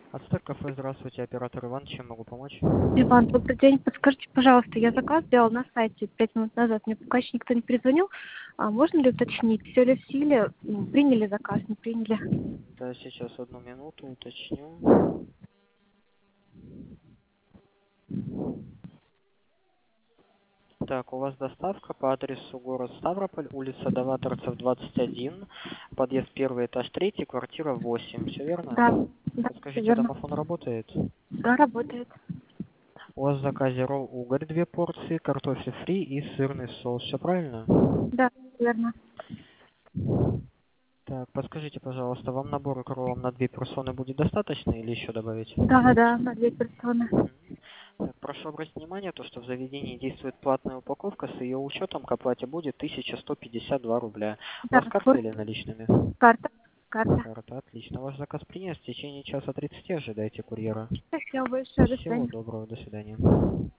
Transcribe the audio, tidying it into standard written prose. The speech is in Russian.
Ацтек кафе, здравствуйте, оператор Иван, чем могу помочь? Иван, добрый день. Подскажите, пожалуйста, я заказ сделал на сайте 5 минут назад. Мне пока еще никто не перезвонил. А можно ли уточнить, все ли в силе? Приняли заказ, не приняли? Да, сейчас одну минуту уточню. Так, у вас доставка по адресу город Ставрополь, улица Даваторцев, 21, подъезд первый, этаж 3, квартира 8, все верно? Да, да, все Подскажите, верно. домофон работает? Да, работает. У вас в заказе ролл угорь 2 порции, картофель фри и сырный соус, все правильно? Да, верно. Так, подскажите, пожалуйста, вам набор к роллам на 2 персоны будет достаточно или еще добавить? Да, да, на 2 персоны. Мгм. Так, прошу обратить внимание, то, что в заведении действует платная упаковка, с ее учетом к оплате будет 1152 рубля. У Да, вас в карта курсе. или наличными? Карта. Карта. Карта, отлично. Ваш заказ принят. В течение часа 30 ожидайте курьера. Спасибо большое. До Всего свидания. доброго, до свидания.